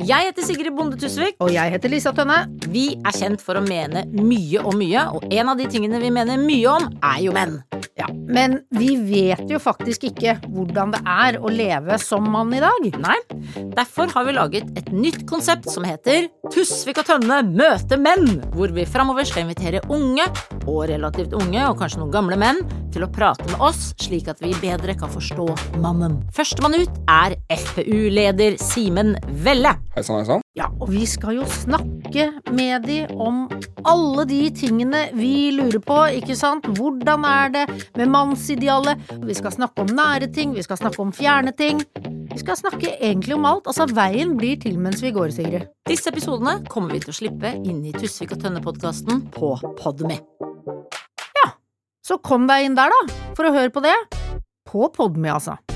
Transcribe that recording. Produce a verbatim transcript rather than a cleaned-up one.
Jeg heter Sigrid Bonde Tusvik. Og jeg heter Lisa Tønne. Vi er kjent for å mene mye om mye, og en av de tingene vi mener mye om er jo menn. Ja, men vi vet jo faktisk ikke hvordan det er å leve som mann i dag. Nei, derfor har vi laget et nytt konsept som heter Tusvik og Tønne møter menn, hvor vi fremover skal invitere unge og relativt unge, og kanskje noen gamle menn, til å prate med oss, slik at vi bedre kan forstå mannen. Førstemann ut er F P U-leder Simen Velle. Hei sann, hei sann. Ja, og vi skal jo snakke med de om alle de tingene vi lurer på, ikke sant? Hvordan er det med mannsidealet? Vi skal snakke om nære ting, vi skal snakke om fjerne ting. Vi skal snakke egentlig om alt, altså veien blir til mens vi går, Sigrid. Disse episodene kommer vi til å slippe inn i Tusvik og Tønne-podcasten på Podme. Ja, så kom deg inn der da, for å høre på det. På Podme, altså.